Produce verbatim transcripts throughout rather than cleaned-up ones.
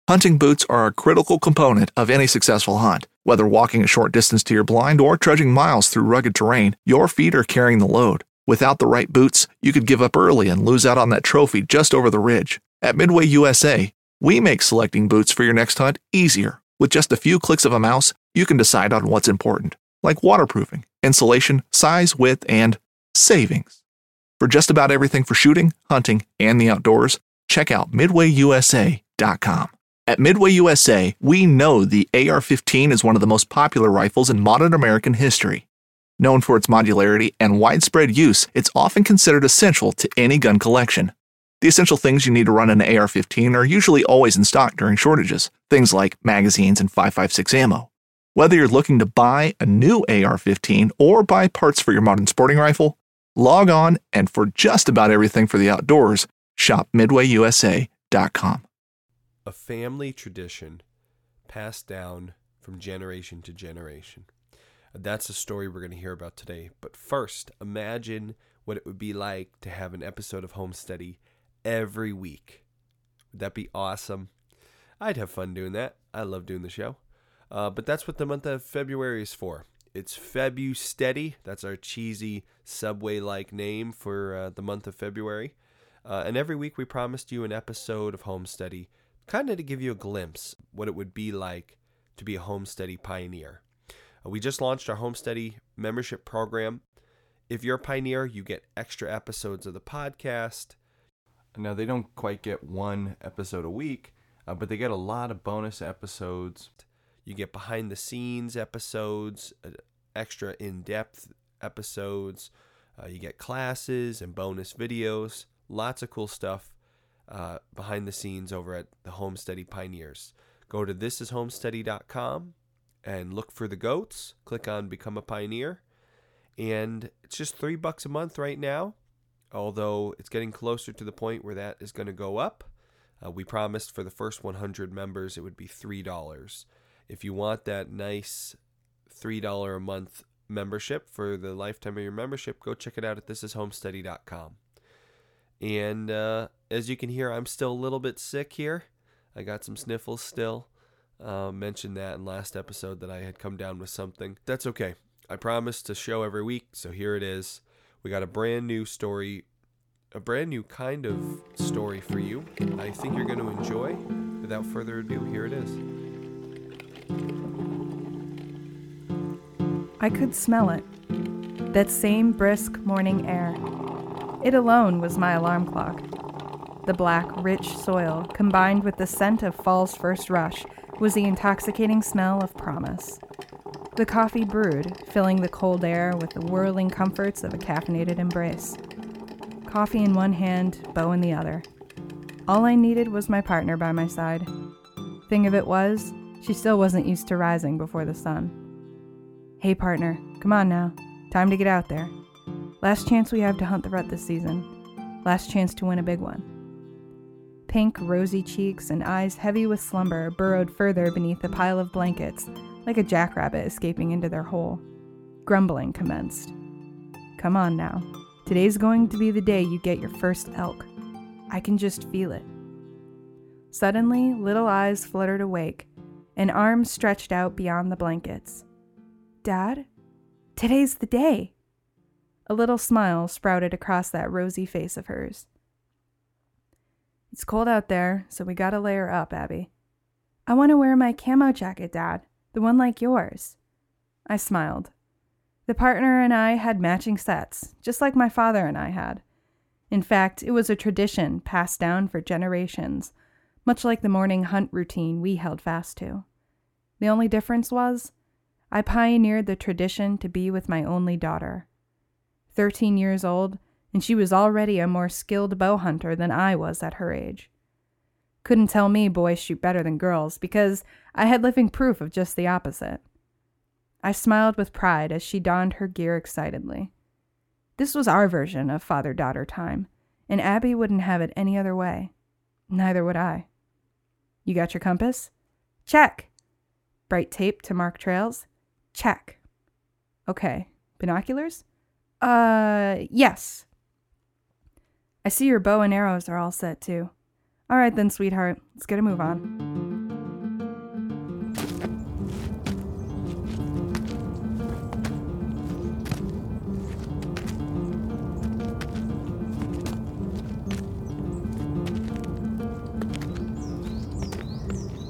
Hunting boots are a critical component of any successful hunt. Whether walking a short distance to your blind or trudging miles through rugged terrain, your feet are carrying the load. Without the right boots, you could give up early and lose out on that trophy just over the ridge. At Midway U S A, we make selecting boots for your next hunt easier. With just a few clicks of a mouse, you can decide on what's important, like waterproofing, insulation, size, width, and savings. For just about everything for shooting, hunting, and the outdoors, check out midway u s a dot com. At Midway U S A, we know the A R fifteen is one of the most popular rifles in modern American history. Known for its modularity and widespread use, it's often considered essential to any gun collection. The essential things you need to run an A R fifteen are usually always in stock during shortages, things like magazines and five five six ammo. Whether you're looking to buy a new A R fifteen or buy parts for your modern sporting rifle, log on and for just about everything for the outdoors, shop midway u s a dot com. A family tradition passed down from generation to generation. That's the story we're going to hear about today. But first, imagine what it would be like to have an episode of Homesteady every week. Would that be awesome? I'd have fun doing that. I love doing the show. Uh, but that's what the month of February is for. It's Febu-Steady. That's our cheesy Subway-like name for uh, the month of February. Uh, and every week we promised you an episode of Homesteady, kind of to give you a glimpse what it would be like to be a Homesteady pioneer. Uh, we just launched our Homesteady membership program. If you're a pioneer, you get extra episodes of the podcast. Now, they don't quite get one episode a week, uh, but they get a lot of bonus episodes. You get behind-the-scenes episodes, uh, extra in-depth episodes. Uh, you get classes and bonus videos. Lots of cool stuff uh, behind the scenes over at the Homesteady Pioneers. Go to this is homesteady dot com and look for the goats. Click on Become a Pioneer. And it's just three bucks a month right now, although it's getting closer to the point where that is going to go up. Uh, we promised for the first one hundred members it would be three dollars. If you want that nice three dollars a month membership for the lifetime of your membership, go check it out at this is homesteady dot com. And uh, as you can hear, I'm still a little bit sick here. I got some sniffles still. Uh, mentioned that in last episode that I had come down with something. That's okay. I promised to show every week, so here it is. We got a brand new story, a brand new kind of story for you. I think you're going to enjoy. Without further ado, here it is. I could smell it. That same brisk morning air. It alone was my alarm clock. The black, rich soil, combined with the scent of fall's first rush, was the intoxicating smell of promise. The coffee brewed, filling the cold air with the whirling comforts of a caffeinated embrace. Coffee in one hand, bow in the other. All I needed was my partner by my side. Thing of it was, she still wasn't used to rising before the sun. Hey partner, come on now. Time to get out there. Last chance we have to hunt the rut this season. Last chance to win a big one. Pink, rosy cheeks and eyes heavy with slumber burrowed further beneath the pile of blankets, like a jackrabbit escaping into their hole. Grumbling commenced. Come on now. Today's going to be the day you get your first elk. I can just feel it. Suddenly, little eyes fluttered awake, and arms stretched out beyond the blankets. Dad? Today's the day. A little smile sprouted across that rosy face of hers. It's cold out there, so we gotta layer up, Abby. I want to wear my camo jacket, Dad. The one like yours. I smiled. The partner and I had matching sets, just like my father and I had. In fact, it was a tradition passed down for generations, much like the morning hunt routine we held fast to. The only difference was, I pioneered the tradition to be with my only daughter. Thirteen years old, and she was already a more skilled bow hunter than I was at her age. Couldn't tell me boys shoot better than girls, because I had living proof of just the opposite. I smiled with pride as she donned her gear excitedly. This was our version of father-daughter time, and Abby wouldn't have it any other way. Neither would I. You got your compass? Check. Bright tape to mark trails? Check. Okay. Binoculars? Uh, yes. I see your bow and arrows are all set, too. All right then, sweetheart. Let's get a move on.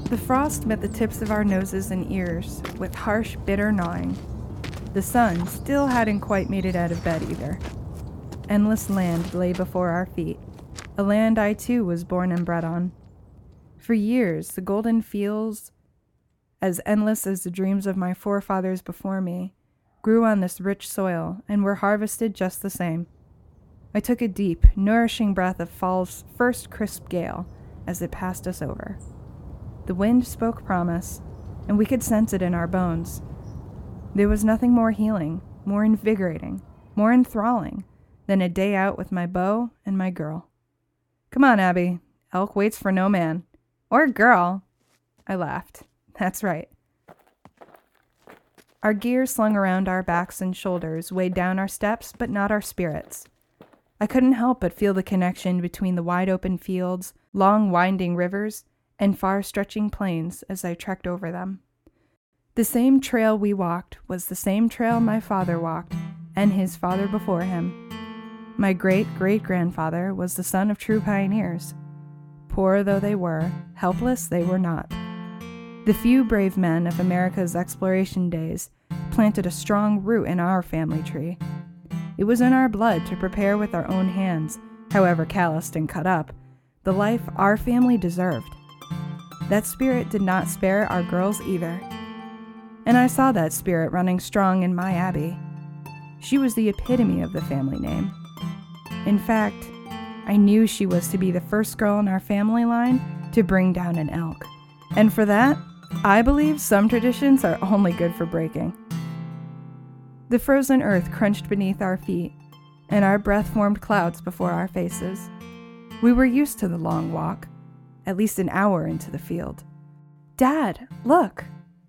The frost met the tips of our noses and ears with harsh, bitter gnawing. The sun still hadn't quite made it out of bed either. Endless land lay before our feet, a land I too was born and bred on. For years, the golden fields, as endless as the dreams of my forefathers before me, grew on this rich soil and were harvested just the same. I took a deep, nourishing breath of fall's first crisp gale as it passed us over. The wind spoke promise, and we could sense it in our bones. There was nothing more healing, more invigorating, more enthralling than a day out with my beau and my girl. Come on, Abby. Elk waits for no man. Or girl. I laughed. That's right. Our gear slung around our backs and shoulders weighed down our steps, but not our spirits. I couldn't help but feel the connection between the wide-open fields, long winding rivers, and far-stretching plains as I trekked over them. The same trail we walked was the same trail my father walked, and his father before him. My great-great-grandfather was the son of true pioneers. Poor though they were, helpless they were not. The few brave men of America's exploration days planted a strong root in our family tree. It was in our blood to prepare with our own hands, however calloused and cut up, the life our family deserved. That spirit did not spare our girls either. And I saw that spirit running strong in my Abby. She was the epitome of the family name. In fact, I knew she was to be the first girl in our family line to bring down an elk. And for that, I believe some traditions are only good for breaking. The frozen earth crunched beneath our feet, and our breath formed clouds before our faces. We were used to the long walk, at least an hour into the field. Dad, look!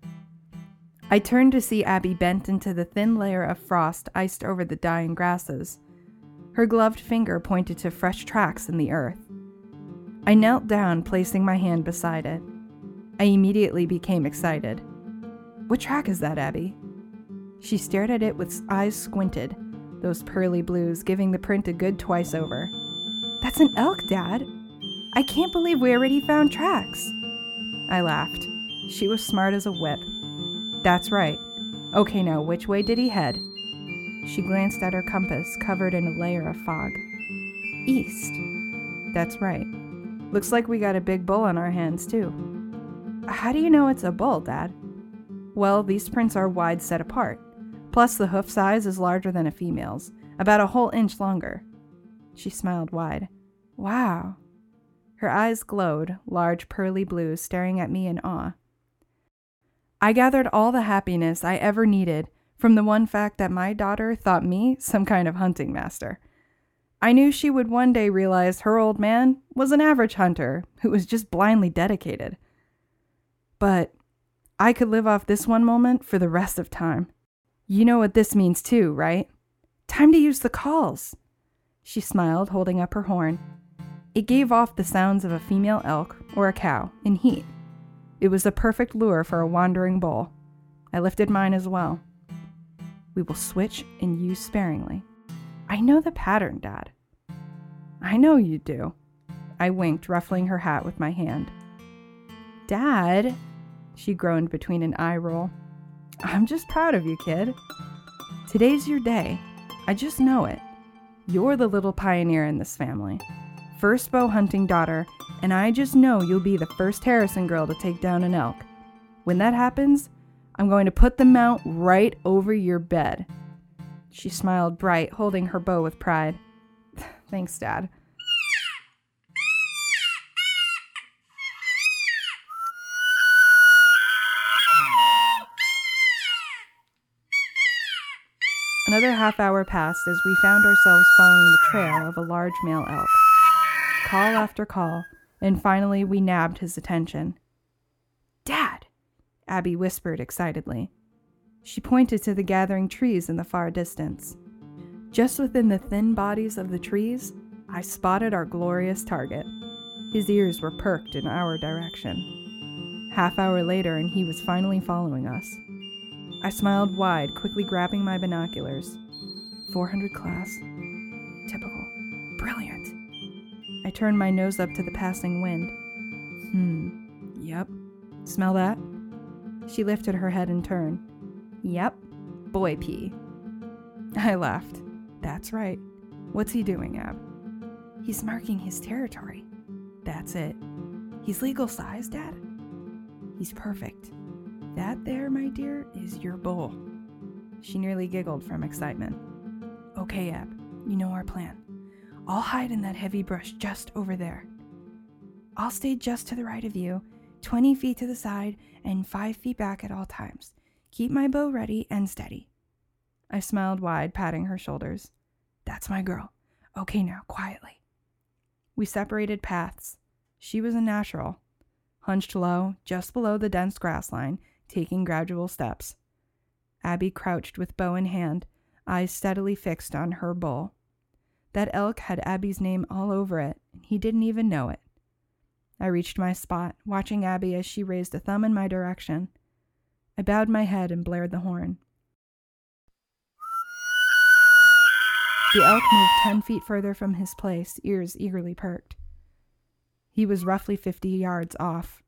I turned to see Abby bent into the thin layer of frost iced over the dying grasses. Her gloved finger pointed to fresh tracks in the earth. I knelt down, placing my hand beside it. I immediately became excited. What track is that, Abby? She stared at it with eyes squinted, those pearly blues giving the print a good twice over. That's an elk, Dad. I can't believe we already found tracks. I laughed. She was smart as a whip. That's right. Okay, now, which way did he head? She glanced at her compass, covered in a layer of fog. East. That's right. Looks like we got a big bull on our hands, too. How do you know it's a bull, Dad? Well, these prints are wide set apart. Plus, the hoof size is larger than a female's, about a whole inch longer. She smiled wide. Wow. Her eyes glowed, large pearly blue, staring at me in awe. I gathered all the happiness I ever needed from the one fact that my daughter thought me some kind of hunting master. I knew she would one day realize her old man was an average hunter who was just blindly dedicated. But I could live off this one moment for the rest of time. You know what this means too, right? Time to use the calls. She smiled, holding up her horn. It gave off the sounds of a female elk or a cow in heat. It was the perfect lure for a wandering bull. I lifted mine as well. We will switch and use sparingly. I know the pattern, Dad. I know you do. I winked, ruffling her hat with my hand. Dad, she groaned between an eye roll. I'm just proud of you, kid. Today's your day. I just know it. You're the little pioneer in this family. First bow hunting daughter, and I just know you'll be the first Harrison girl to take down an elk. When that happens, I'm going to put the mount right over your bed. She smiled bright, holding her bow with pride. Thanks, Dad. Another half hour passed as we found ourselves following the trail of a large male elk. Call after call, and finally we nabbed his attention. Dad, Abby whispered excitedly. She pointed to the gathering trees in the far distance. Just within the thin bodies of the trees, I spotted our glorious target. His ears were perked in our direction. Half hour later, and he was finally following us. I smiled wide, quickly grabbing my binoculars. four hundred class. Typical. Brilliant. I turned my nose up to the passing wind. Hmm. Yep. Smell that? She lifted her head in turn. Yep, boy pee. I laughed. That's right. What's he doing, Ab? He's marking his territory. That's it. He's legal size, Dad. He's perfect. That there, my dear, is your bull. She nearly giggled from excitement. Okay, Ab, you know our plan. I'll hide in that heavy brush just over there. I'll stay just to the right of you, twenty feet to the side and five feet back at all times. Keep my bow ready and steady. I smiled wide, patting her shoulders. That's my girl. Okay, now, quietly. We separated paths. She was a natural, hunched low, just below the dense grass line, taking gradual steps. Abby crouched with bow in hand, eyes steadily fixed on her bull. That elk had Abby's name all over it, and he didn't even know it. I reached my spot, watching Abby as she raised a thumb in my direction. I bowed my head and blared the horn. The elk moved ten feet further from his place, ears eagerly perked. He was roughly fifty yards off.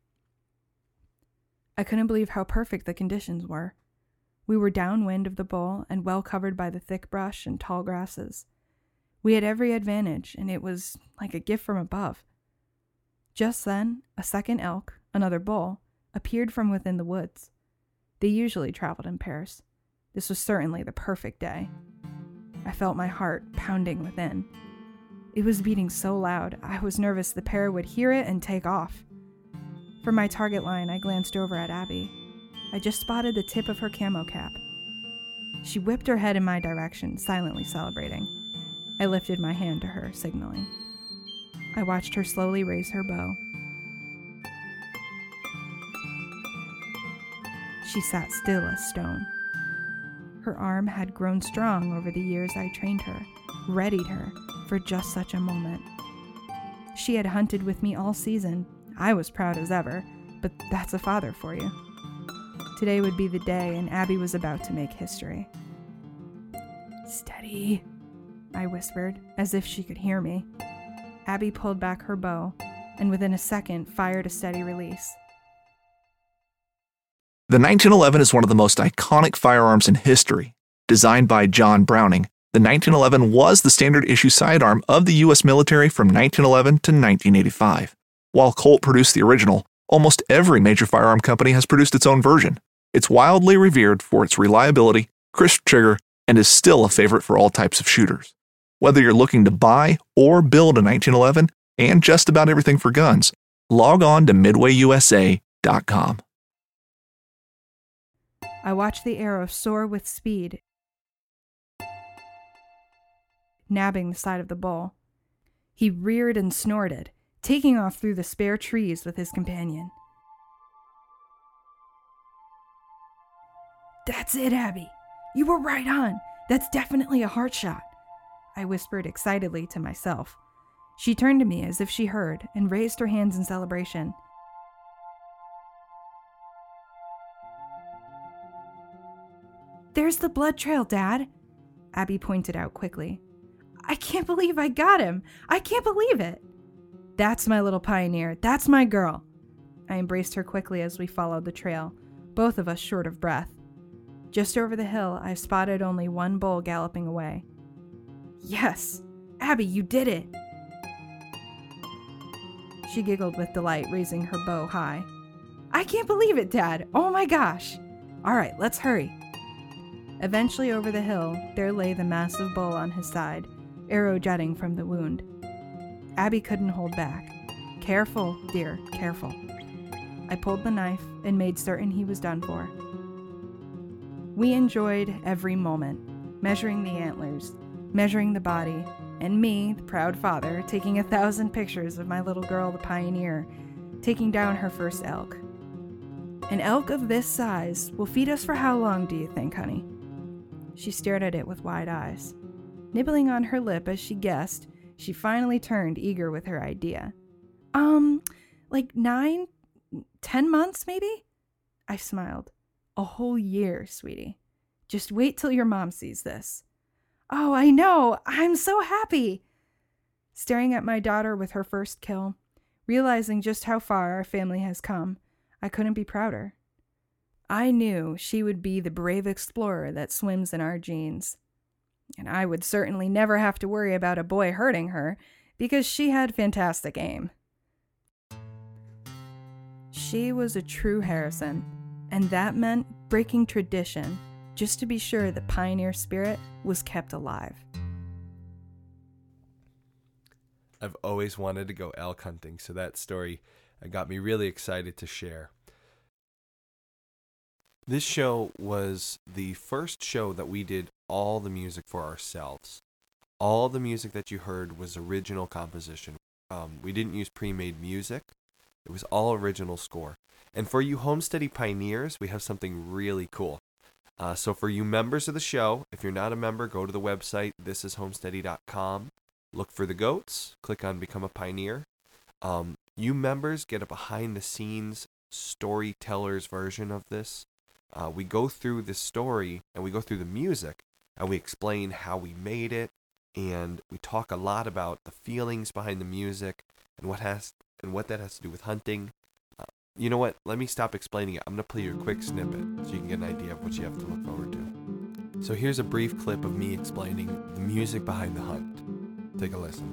I couldn't believe how perfect the conditions were. We were downwind of the bull and well covered by the thick brush and tall grasses. We had every advantage, and it was like a gift from above. Just then, a second elk, another bull, appeared from within the woods. They usually traveled in pairs. This was certainly the perfect day. I felt my heart pounding within. It was beating so loud, I was nervous the pair would hear it and take off. From my target line, I glanced over at Abby. I just spotted the tip of her camo cap. She whipped her head in my direction, silently celebrating. I lifted my hand to her, signaling. I watched her slowly raise her bow. She sat still as stone. Her arm had grown strong over the years I trained her, readied her for just such a moment. She had hunted with me all season. I was proud as ever, but that's a father for you. Today would be the day, and Abby was about to make history. Steady, I whispered, as if she could hear me. Abby pulled back her bow, and within a second fired a steady release. The nineteen eleven is one of the most iconic firearms in history. Designed by John Browning, the nineteen eleven was the standard issue sidearm of the U S military from nineteen eleven to nineteen eighty-five. While Colt produced the original, almost every major firearm company has produced its own version. It's wildly revered for its reliability, crisp trigger, and is still a favorite for all types of shooters. Whether you're looking to buy or build a nineteen eleven and just about everything for guns, log on to midway U S A dot com. I watched the arrow soar with speed, nabbing the side of the bull. He reared and snorted, taking off through the spare trees with his companion. That's it, Abby. You were right on. That's definitely a heart shot, I whispered excitedly to myself. She turned to me as if she heard and raised her hands in celebration. There's the blood trail, Dad, Abby pointed out quickly. I can't believe I got him. I can't believe it. That's my little pioneer. That's my girl. I embraced her quickly as we followed the trail, both of us short of breath. Just over the hill, I spotted only one bull galloping away. Yes, Abby, you did it. She giggled with delight, raising her bow high. I can't believe it, Dad. Oh my gosh. All right, let's hurry. Eventually over the hill, there lay the massive bull on his side, arrow jutting from the wound. Abby couldn't hold back. Careful, dear, careful. I pulled the knife and made certain he was done for. We enjoyed every moment, measuring the antlers, measuring the body, and me, the proud father, taking a thousand pictures of my little girl, the pioneer, taking down her first elk. An elk of this size will feed us for how long, do you think, honey? She stared at it with wide eyes. Nibbling on her lip as she guessed, she finally turned, eager with her idea. Um, like nine, ten months, maybe? I smiled. A whole year, sweetie. Just wait till your mom sees this. Oh, I know. I'm so happy. Staring at my daughter with her first kill, realizing just how far our family has come, I couldn't be prouder. I knew she would be the brave explorer that swims in our genes. And I would certainly never have to worry about a boy hurting her because she had fantastic aim. She was a true Harrison, and that meant breaking tradition just to be sure the pioneer spirit was kept alive. I've always wanted to go elk hunting, so that story got me really excited to share. This show was the first show that we did all the music for ourselves. All the music that you heard was original composition. Um, we didn't use pre-made music. It was all original score. And for you Homesteady pioneers, we have something really cool. Uh, so for you members of the show, if you're not a member, go to the website, this is homesteady dot com. Look for the goats. Click on Become a Pioneer. Um, you members get a behind-the-scenes storyteller's version of this. Uh, we go through the story, and we go through the music, and we explain how we made it, and we talk a lot about the feelings behind the music and what has and what that has to do with hunting. Uh, you know what? Let me stop explaining it. I'm going to play you a quick snippet so you can get an idea of what you have to look forward to. So here's a brief clip of me explaining the music behind the hunt. Take a listen.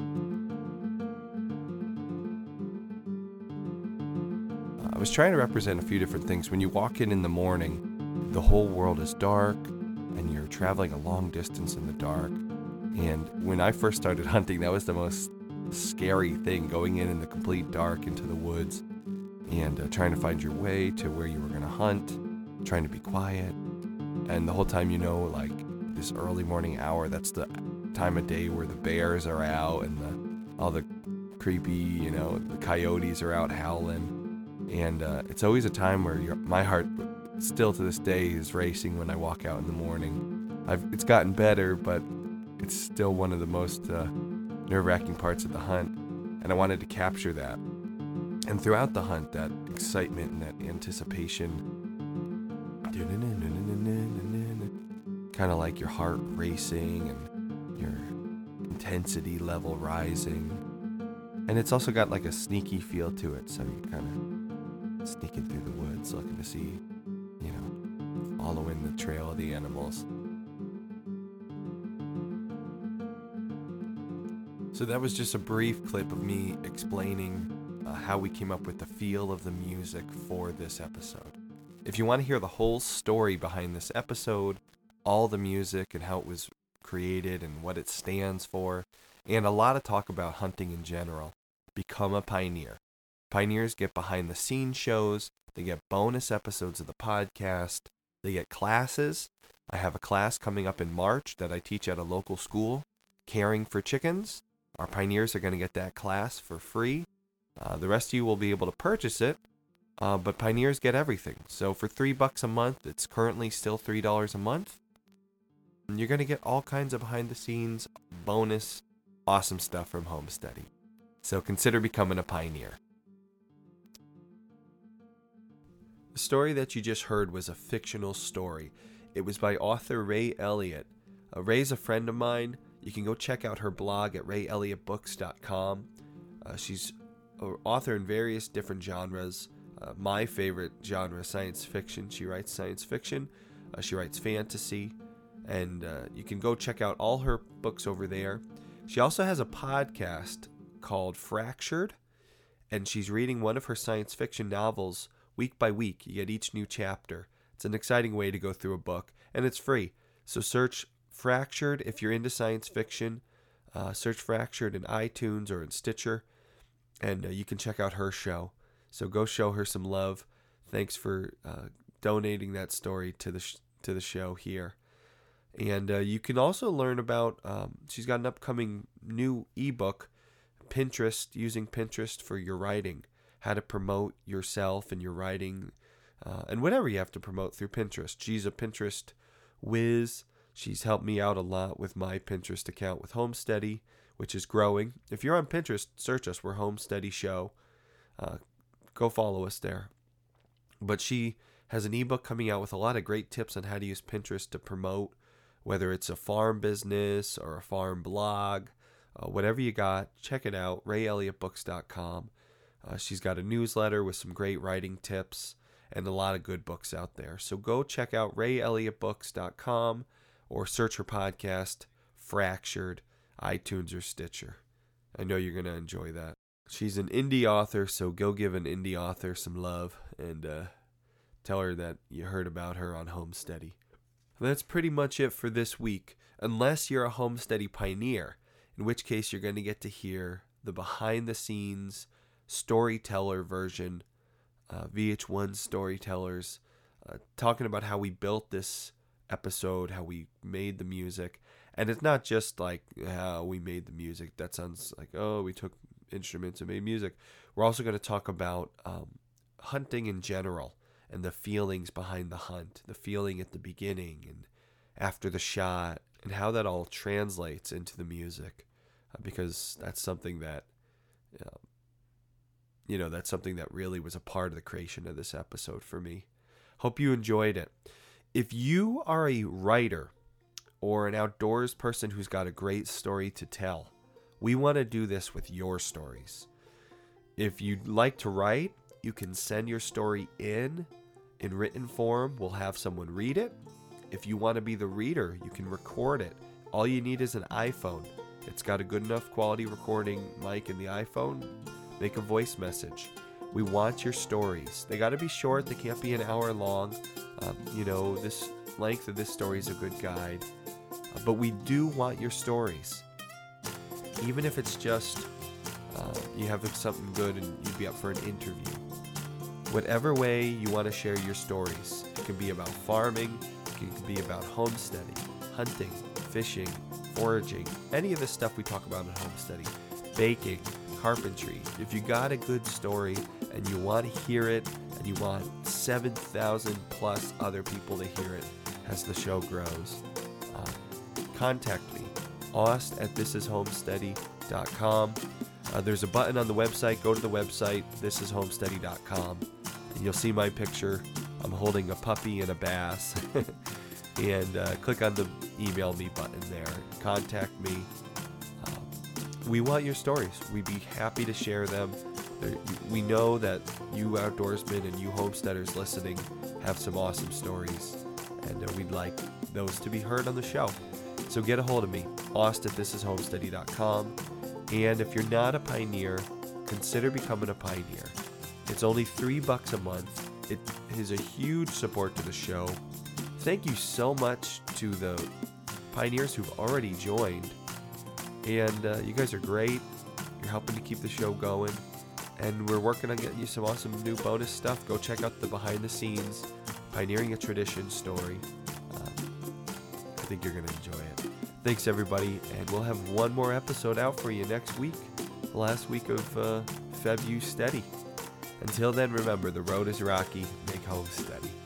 Uh, I was trying to represent a few different things. When you walk in in the morning, the whole world is dark, and you're traveling a long distance in the dark. And when I first started hunting, that was the most scary thing, going in in the complete dark into the woods and uh, trying to find your way to where you were going to hunt, trying to be quiet. And the whole time, you know, like this early morning hour, that's the time of day where the bears are out and the, all the creepy, you know, the coyotes are out howling. And uh, it's always a time where your, my heart still to this day is racing when I walk out in the morning. I've, it's gotten better, but it's still one of the most uh, nerve-wracking parts of the hunt, and I wanted to capture that. And throughout the hunt, that excitement and that anticipation, kind of like your heart racing and your intensity level rising. And it's also got like a sneaky feel to it, so you're kind of sneaking through the woods looking to see, you know, following the trail of the animals. So that was just a brief clip of me explaining uh, how we came up with the feel of the music for this episode. If you want to hear the whole story behind this episode, all the music and how it was created and what it stands for, and a lot of talk about hunting in general, become a pioneer. Pioneers get behind the scenes shows, they get bonus episodes of the podcast, they get classes. I have a class coming up in March that I teach at a local school, Caring for Chickens. Our pioneers are going to get that class for free. Uh, the rest of you will be able to purchase it, uh, but pioneers get everything. So for three bucks a month, it's currently still three dollars a month. And you're going to get all kinds of behind-the-scenes, bonus, awesome stuff from Homesteady. So consider becoming a pioneer. The story that you just heard was a fictional story. It was by author Ray Elliott. Uh, Ray's a friend of mine. You can go check out her blog at ray elliott books dot com. Uh, she's an author in various different genres. Uh, my favorite genre is science fiction. She writes science fiction. Uh, she writes fantasy. And uh, you can go check out all her books over there. She also has a podcast called Fractured. And she's reading one of her science fiction novels week by week. You get each new chapter. It's an exciting way to go through a book. And it's free. So search Fractured if you're into science fiction. Uh, search Fractured in iTunes or in Stitcher, and uh, you can check out her show. So go show her some love. Thanks for uh, donating that story to the sh- to the show here. And uh, you can also learn about. Um, she's got an upcoming new ebook, Pinterest, using Pinterest for your writing, how to promote yourself and your writing, uh, and whatever you have to promote through Pinterest. She's a Pinterest whiz. She's helped me out a lot with my Pinterest account with Homesteady, which is growing. If you're on Pinterest, search us. We're Homesteady Show. Uh, go follow us there. But she has an ebook coming out with a lot of great tips on how to use Pinterest to promote, whether it's a farm business or a farm blog, uh, whatever you got. Check it out, ray elliott books dot com. Uh, she's got a newsletter with some great writing tips and a lot of good books out there. So go check out ray elliott books dot com or search her podcast, Fractured, iTunes or Stitcher. I know you're going to enjoy that. She's an indie author, so go give an indie author some love and uh, tell her that you heard about her on Homesteady. That's pretty much it for this week, unless you're a Homesteady pioneer, in which case you're going to get to hear the behind-the-scenes storyteller version, uh, V H one storytellers, uh, talking about how we built this episode, how we made the music. And it's not just like how we made the music. That sounds like, oh, we took instruments and made music. We're also going to talk about um, hunting in general and the feelings behind the hunt, the feeling at the beginning and after the shot, and how that all translates into the music. Uh, because that's something that, uh, you know, that's something that really was a part of the creation of this episode for me. Hope you enjoyed it. If you are a writer or an outdoors person who's got a great story to tell, we want to do this with your stories. If you'd like to write, you can send your story in in written form. We'll have someone read it. If you want to be the reader, you can record it. All you need is an iPhone. It's got a good enough quality recording mic in the iPhone. Make a voice message. We want your stories. They got to be short. They can't be an hour long. Um, you know, this length of this story is a good guide. Uh, but we do want your stories. Even if it's just uh, you have something good and you'd be up for an interview. Whatever way you want to share your stories. It can be about farming. It can be about homesteading, hunting, fishing, foraging, any of the stuff we talk about in Homesteady, baking, carpentry. If you got a good story and you want to hear it and you want seven thousand plus other people to hear it as the show grows, uh, contact me, Aust at this is homesteady dot com. Uh, there's a button on the website. Go to the website, this is homesteady dot com, and you'll see my picture. I'm holding a puppy and a bass. And uh, click on the email me button there. Contact me. Um, we want your stories. We'd be happy to share them. We know that you outdoorsmen and you homesteaders listening have some awesome stories, and uh, we'd like those to be heard on the show. So get a hold of me, Aust at this is homesteady dot com. And if you're not a pioneer, consider becoming a pioneer. It's only three bucks a month. It is a huge support to the show. Thank you so much to the pioneers who've already joined. And uh, you guys are great. You're helping to keep the show going. And we're working on getting you some awesome new bonus stuff. Go check out the behind the scenes Pioneering a Tradition story. Um, I think you're going to enjoy it. Thanks, everybody. And we'll have one more episode out for you next week. The last week of uh, Feb U Steady. Until then, remember, the road is rocky. Make home steady.